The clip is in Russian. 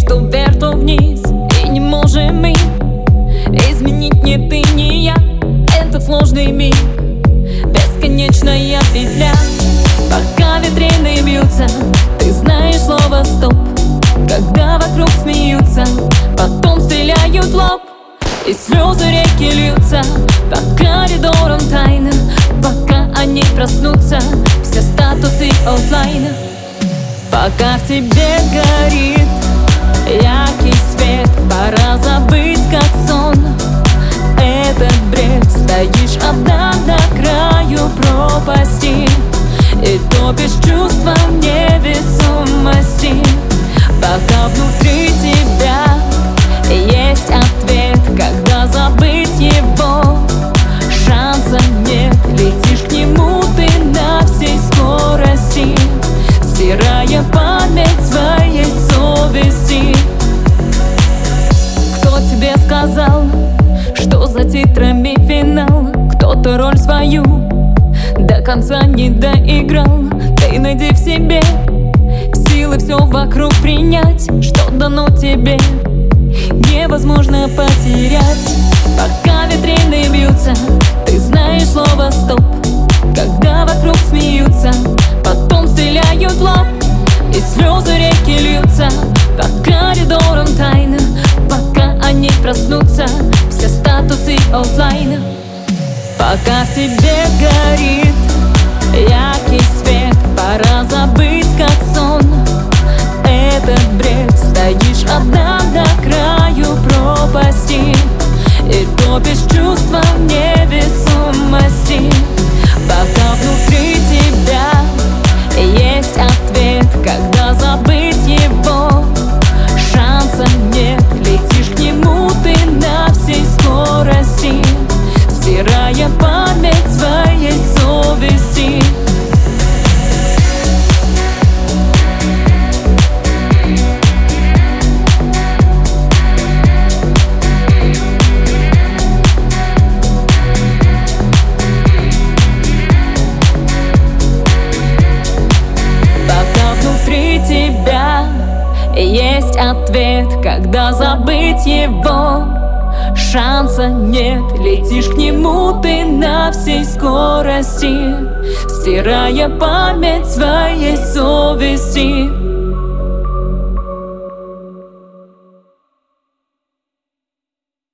то вверх, то вниз, и не можем мы изменить ни ты, ни я этот сложный мир. Бесконечная петля, пока витрины бьются. Ты знаешь слово «стоп», когда вокруг смеются, потом стреляют в лоб, и слезы реки льются по коридорам тайны. Пока они проснутся, все статусы оффлайна. Пока в тебе горит яркий свет, пора забыть, как сон, этот бред. Стоишь одна на краю пропасти и топишь чувством невесомости. Пока внутри тебя есть ответ, когда забыть его шанса нет. Летишь к нему ты на всей скорости, стирая память своей совести. Кто тебе сказал, что за титрами финал? Кто-то роль свою до конца не доиграл. Ты найди в себе силы все вокруг принять, что дано тебе невозможно потерять. Пока витрины бьются, ты знаешь слово «стоп», когда вокруг смеются, потом стреляют в лоб, и слезы реки льются по коридорам тайны. Пока они проснутся, все статусы оффлайна. Пока в тебе горит яркий свет, пора забыть, как сон, этот бред. Стоишь одна на краю пропасти и топишь чувством невесомости. Пока внутри тебя есть ответ, когда забыть его шанса нет. Летишь к нему ты на всей скорости, стирая память своей совести. Тебя есть ответ, когда забыть его шанса нет. Летишь к нему ты на всей скорости, стирая память своей совести.